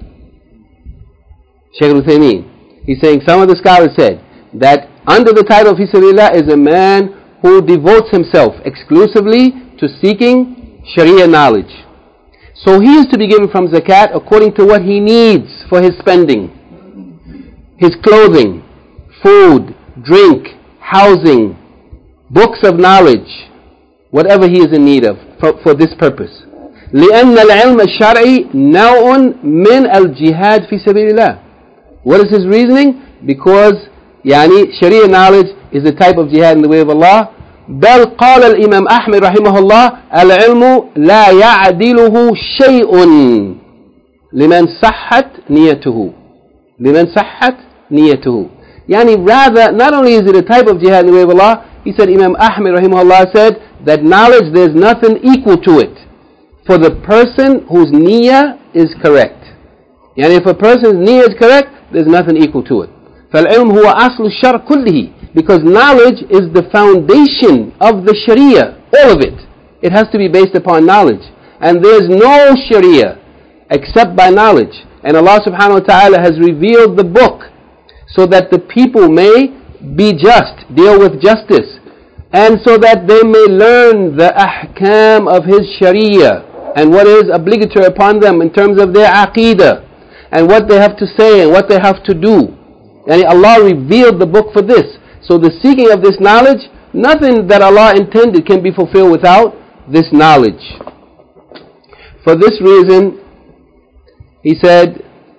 Shaykh al-Uthaymeen, he's saying some of the scholars said that under the title of Fi Sabilillah is a man who devotes himself exclusively to seeking Sharia knowledge. So he is to be given from zakat according to what he needs for his spending. His clothing, food, drink, housing, books of knowledge, whatever he is in need of for, for this purpose. لأن العلم الشرعي نوع من الجهاد في سبيل الله. What is his reasoning? Because يعني Sharia knowledge is a type of jihad in the way of Allah. بل قال الإمام أحمد رحمه الله العلم لا يعدله شيء لمن صحت نيته. لمن صحت نيته. Yani rather, not only is it a type of jihad in the way of Allah, he said, Imam Ahmed rahimahullah said, that knowledge, there's nothing equal to it for the person whose niyyah is correct. Yani if a person's niyyah is correct, there's nothing equal to it. فَالْعِلْمُ هُوَ أَصْلُ الشَّرْعِ كُلِّهِ. Because knowledge is the foundation of the Sharia, all of it. It has to be based upon knowledge. And there's no Sharia except by knowledge. And Allah subhanahu wa ta'ala has revealed the book so that the people may be just, deal with justice, and so that they may learn the ahkam of His Sharia and what is obligatory upon them in terms of their aqeedah and what they have to say and what they have to do. And Allah revealed the book for this. So the seeking of this knowledge, nothing that Allah intended can be fulfilled without this knowledge. For this reason, he said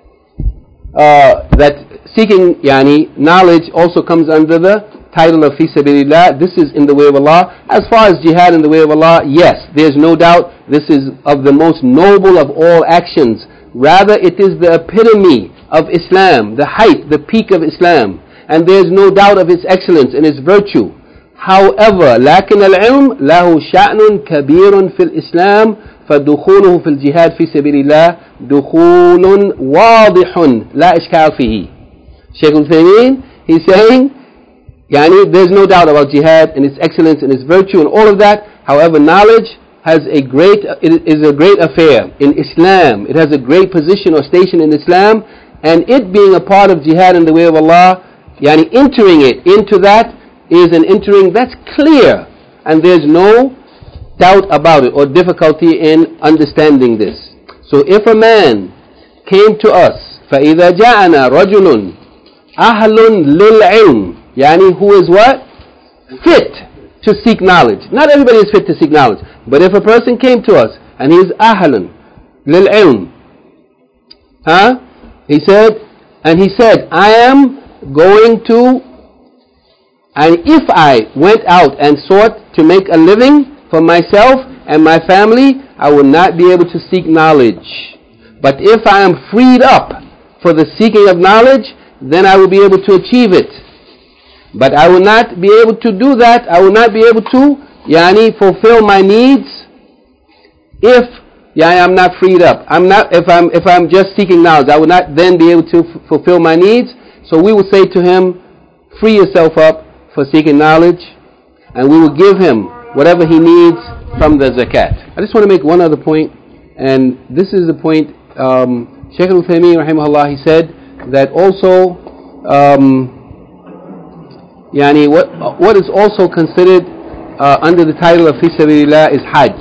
uh, that seeking yani, knowledge also comes under the title of Fi Sabilillah. This is in the way of Allah. As far as jihad in the way of Allah, yes, there's no doubt this is of the most noble of all actions. Rather, it is the epitome of Islam, the height, the peak of Islam. And there's no doubt of its excellence and its virtue. However, لكن العلم له شأن كبير في الإسلام فدخوله في الجهاد في سبيل الله دخول واضح لا إشكال فيه. Shaykh al-Uthaymeen, he's saying, yani, there's no doubt about jihad and its excellence and its virtue and all of that. However, knowledge has a great, it is a great affair in Islam. It has a great position or station in Islam, and it being a part of jihad in the way of Allah, yani entering it into that is an entering that's clear, and there's no doubt about it or difficulty in understanding this. So if a man came to us, فإذا جاءنا رجل أهل للعلم, يعني who is what? Fit to seek knowledge. Not everybody is fit to seek knowledge, but if a person came to us and he is أهل للعلم, huh? He said, and he said, I am going to, and if I went out and sought to make a living for myself and my family, I will not be able to seek knowledge. But if I am freed up for the seeking of knowledge, then I will be able to achieve it. But I will not be able to do that. I will not be able to, yani, fulfill my needs if, yani, I'm not freed up. I'm not. If I'm if I'm just seeking knowledge, I will not then be able to f- fulfill my needs. So we will say to him, free yourself up for seeking knowledge, and we will give him whatever he needs from the zakat. I just want to make one other point, and this is the point. Um, Shaykh al-Uthaymeen, rahimahullah, he said that also, um, yani what what is also considered uh, under the title of Fi Sabilillah is Hajj.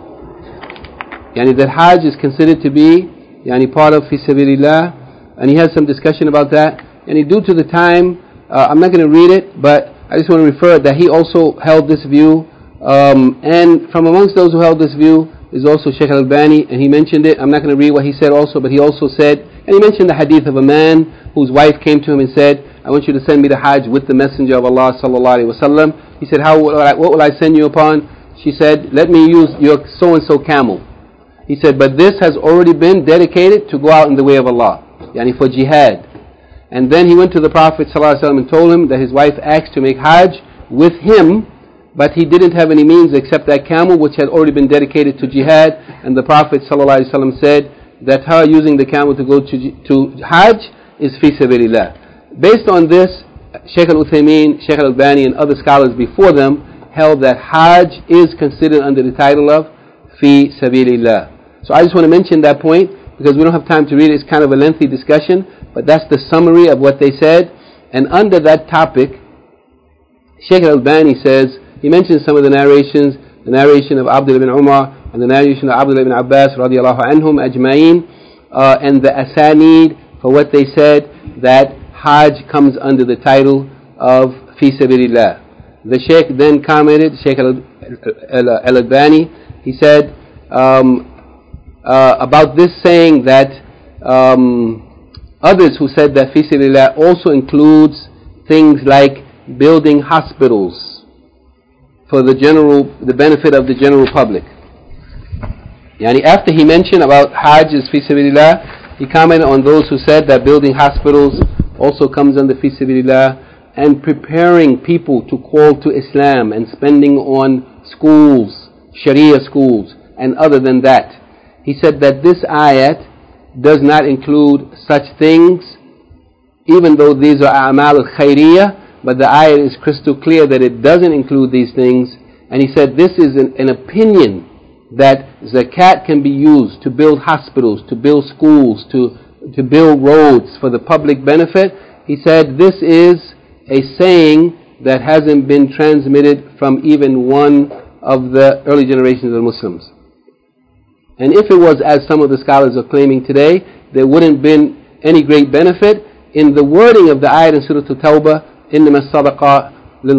Yani that Hajj is considered to be yani part of Fi Sabilillah, and he has some discussion about that. And due to the time, uh, I'm not going to read it, but I just want to refer that he also held this view, um, and from amongst those who held this view is also Shaykh al-Albani, and he mentioned it. I'm not going to read what he said also, but he also said, and he mentioned the hadith of a man whose wife came to him and said, I want you to send me to Hajj with the Messenger of Allah sallallahu alaihi wasallam. He said, how will I, what will I send you upon? She said, let me use your so-and-so camel. He said, but this has already been dedicated to go out in the way of Allah, yani for jihad. And then he went to the Prophet sallallahu alaihi wasallam and told him that his wife asked to make Hajj with him, but he didn't have any means except that camel which had already been dedicated to jihad. And the Prophet ﷺ said that her using the camel to go to, to Hajj is fi sabilillah. Based on this, Shaykh al-Uthaymeen, Shaykh al-Albani and other scholars before them held that Hajj is considered under the title of fi sabilillah. So I just want to mention that point because we don't have time to read it. It's kind of a lengthy discussion, but that's the summary of what they said. And under that topic, Shaykh al-Albani says, he mentions some of the narrations, the narration of Abdullah ibn Umar and the narration of Abdullah ibn Abbas radiallahu anhum ajma'in, uh, and the asanid for what they said that Hajj comes under the title of Fi Sabilillah. The Shaykh then commented, Shaykh al-Albani, he said um, uh, about this saying that um, others who said that Fi Sabilillah also includes things like building hospitals for the general, the benefit of the general public. Yani after he mentioned about Hajj is Fi Sabilillah, he commented on those who said that building hospitals also comes under Fi Sabilillah, and preparing people to call to Islam and spending on schools, Sharia schools, and other than that. He said that this ayat does not include such things, even though these are a'mal al-khayriyah, but the ayat is crystal clear that it doesn't include these things. And he said this is an, an opinion that zakat can be used to build hospitals, to build schools, to, to build roads for the public benefit. He said this is a saying that hasn't been transmitted from even one of the early generations of the Muslims. And if it was as some of the scholars are claiming today, there wouldn't have been any great benefit in the wording of the ayat in Surah At-Tawbah, إنما الصدقة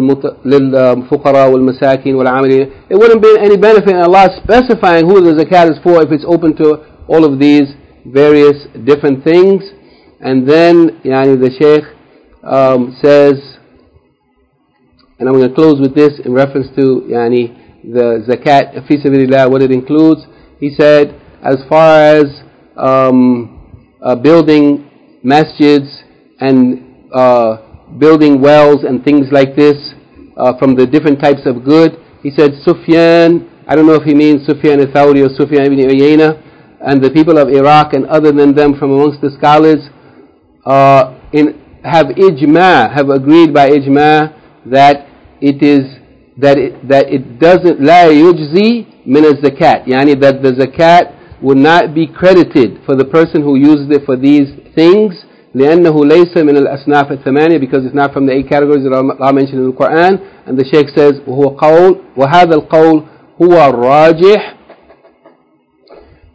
للفقراء والمساكين والعاملين. It wouldn't be any benefit in Allah specifying who the zakat is for if it's open to all of these various different things. And then yani, the Shaykh um, says, and I'm going to close with this in reference to yani, the zakat fi sabilillah, what it includes. He said, as far as um, uh, building masjids and uh, building wells and things like this uh, from the different types of good. He said Sufyan, I don't know if he means Sufyan al-Thawri or Sufyan ibn Uyayna, and the people of Iraq and other than them from amongst the scholars uh, in, have ijma, have agreed by ijma that it is that it, that it doesn't la yujzi min az-zakat, yani that the zakat would not be credited for the person who uses it for these things. لأنه ليس من الأصناف الثمانية, because it's not from the eight categories that Allah mentioned in the Quran. And the Shaykh says وهو قول وهذا القول هو الراجح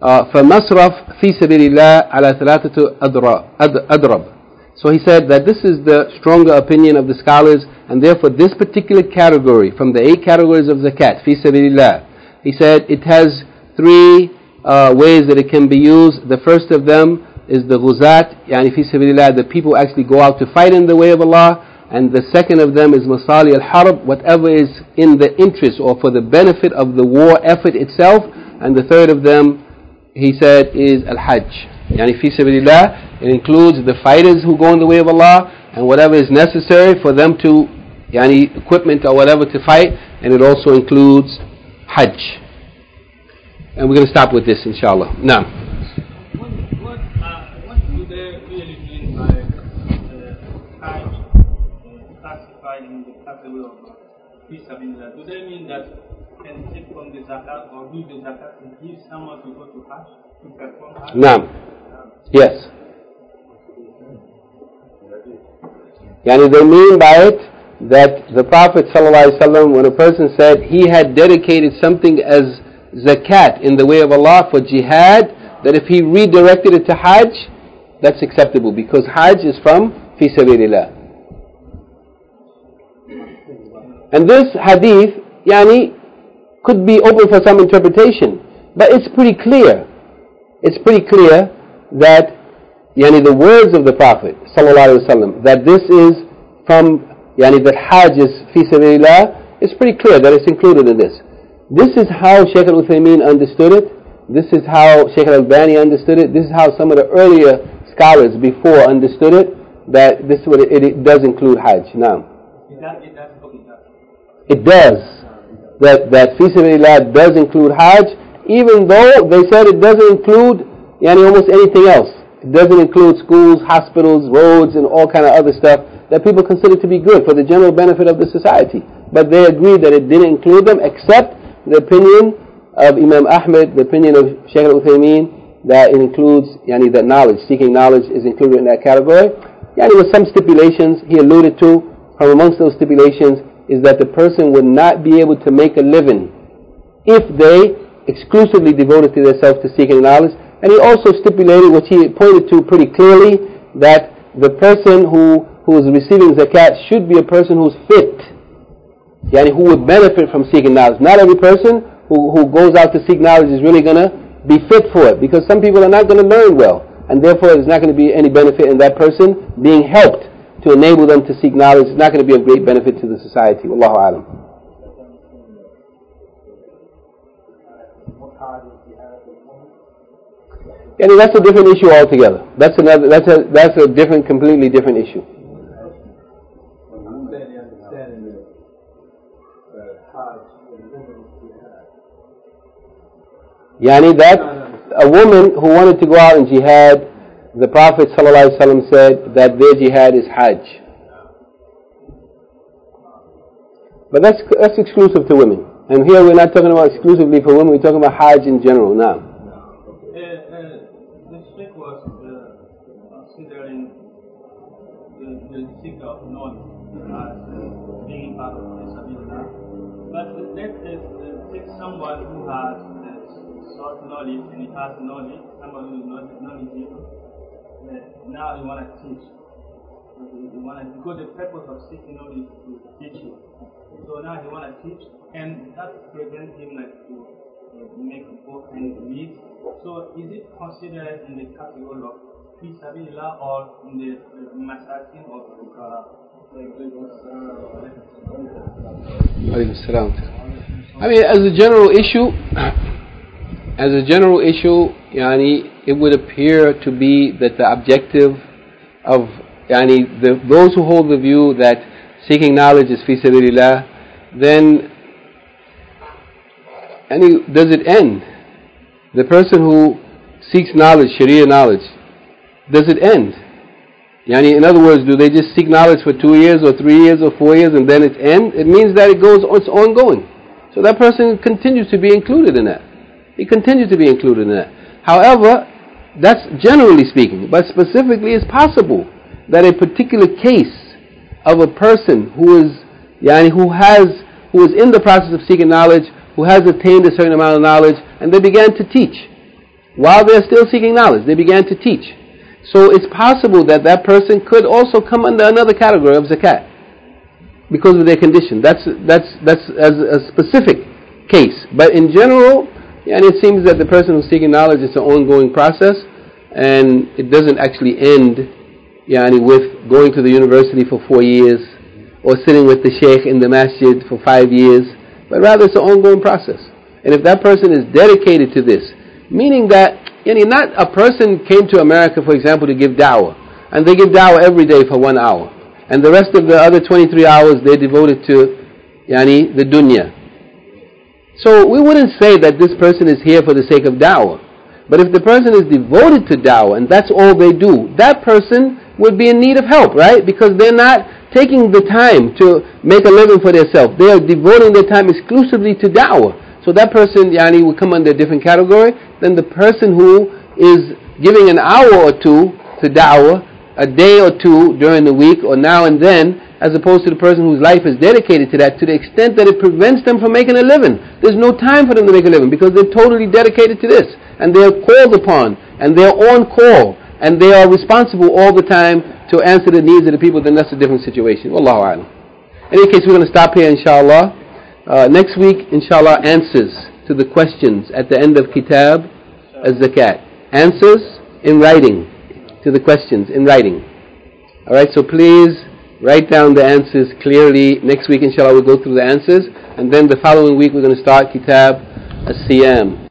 uh, فَمَصْرَفْ فِي سَبِيلِ اللَّهِ عَلَى ثَلَاثَةِ أَدْرَبٍ. So he said that this is the stronger opinion of the scholars, and therefore this particular category, from the eight categories of zakat, fi sabilillah, he said it has three uh, ways that it can be used. The first of them is the ghuzat, yani fi sabilillah, the people actually go out to fight in the way of Allah. And the second of them is masali al-harb, whatever is in the interest or for the benefit of the war effort itself. And the third of them, he said, is al-hajj. Yani fi sabilillah, it includes the fighters who go in the way of Allah and whatever is necessary for them to, yani equipment or whatever to fight, and it also includes hajj. And we're going to stop with this, inshallah. Now. What, what, uh, what do they really mean by uh, hajj uh, classified in the category of uh, fi sabilillah? Do they mean that can take from the zakat or do the zakat and give someone to go to hajj, to perform hajj? No. Yes. Yani they mean by it that the Prophet ﷺ, when a person said he had dedicated something as zakat in the way of Allah for jihad, that if he redirected it to hajj, that's acceptable, because hajj is from fi sabilillah. And this hadith, yani, could be open for some interpretation, but it's pretty clear. It's pretty clear that, yani, the words of the Prophet ﷺ, that this is from, yani, that hajj is fi sabilillah, it's pretty clear that it's included in this. This is how Shaykh al-Uthaymeen understood it. This is how Shaykh al-Albani understood it. This is how some of the earlier scholars before understood it, that this it, it, it does include hajj. Now, It does, it does, okay, it does. it does. That, that fi sabilillah does include hajj, even though they said it doesn't include, yani, almost anything else. It doesn't include schools, hospitals, roads, and all kind of other stuff that people consider to be good for the general benefit of the society. But they agreed that it didn't include them, except the opinion of Imam Ahmed, the opinion of Shaykh al-Uthaymeen, that it includes, yani, that knowledge, seeking knowledge is included in that category. Yani, with some stipulations he alluded to. From amongst those stipulations is that the person would not be able to make a living if they exclusively devoted to themselves to seeking knowledge. And he also stipulated, which he pointed to pretty clearly, that the person who, who is receiving zakat should be a person who's fit, yani who would benefit from seeking knowledge. Not every person who, who goes out to seek knowledge is really going to be fit for it, because some people are not going to learn well, and therefore there's not going to be any benefit in that person being helped to enable them to seek knowledge. It's not going to be of great benefit to the society. Wallahu alam. Yani that's a different issue altogether. That's another. That's a that's a different, completely different issue. Yani that a woman who wanted to go out in jihad, the Prophet ﷺ said that their jihad is hajj. But that's that's exclusive to women. And here we're not talking about exclusively for women. We're talking about hajj in general now. Uh, uh, the Sheikh was uh, considering the, the seeker of knowledge as uh, being part of the Sabilillah. But let's uh, take someone who has uh, sought knowledge and he has knowledge, someone who is not knowledgeable. Uh, now you want to teach. You want to, because the purpose of seeking knowledge is to teach you. So now you want to teach, and that prevents him like to uh, make both hands meet. So is it considered in the category of fi sabilillah or in the uh, masakin of Bukhara? I mean, as a general issue, as a general issue, yani, it would appear to be that the objective of, yani, the, those who hold the view that seeking knowledge is fi sabilillah, then, yani, does it end? The person who seeks knowledge, Sharia knowledge, does it end? Yani, in other words, do they just seek knowledge for two years or three years or four years and then it ends? It means that it goes, it's ongoing. So that person continues to be included in that. He continues to be included in that. However, that's generally speaking, but specifically it's possible that a particular case of a person who is, yani, who has, who is in the process of seeking knowledge, who has attained a certain amount of knowledge, and they began to teach. while they're still seeking knowledge. They began to teach. So it's possible that that person could also come under another category of zakat because of their condition. That's that's that's as a specific case. But in general, and it seems that the person who's seeking knowledge is an ongoing process, and it doesn't actually end yani, with going to the university for four years or sitting with the sheikh in the masjid for five years, but rather it's an ongoing process. And if that person is dedicated to this, meaning that yani, not a person came to America, for example, to give da'wah, and they give da'wah every day for one hour, and the rest of the other twenty-three hours they devoted to yani, the dunya. So we wouldn't say that this person is here for the sake of da'wah. But if the person is devoted to da'wah and that's all they do, that person would be in need of help, right? Because they're not taking the time to make a living for themselves. They are devoting their time exclusively to da'wah. So that person yani, will come under a different category than the person who is giving an hour or two to da'wah, a day or two during the week or now and then, as opposed to the person whose life is dedicated to that to the extent that it prevents them from making a living. There's no time for them to make a living because they're totally dedicated to this. And they're called upon, and they're on call, and they are responsible all the time to answer the needs of the people. Then that's a different situation. Wallahu a'lam. In any case, we're going to stop here, inshallah. Uh, next week, inshallah, answers to the questions at the end of Kitab Az-Zakat. Answers in writing to the questions in writing. Alright, so please write down the answers clearly. Next week, inshallah, we'll go through the answers. And then the following week, we're going to start Kitab As-Siyam.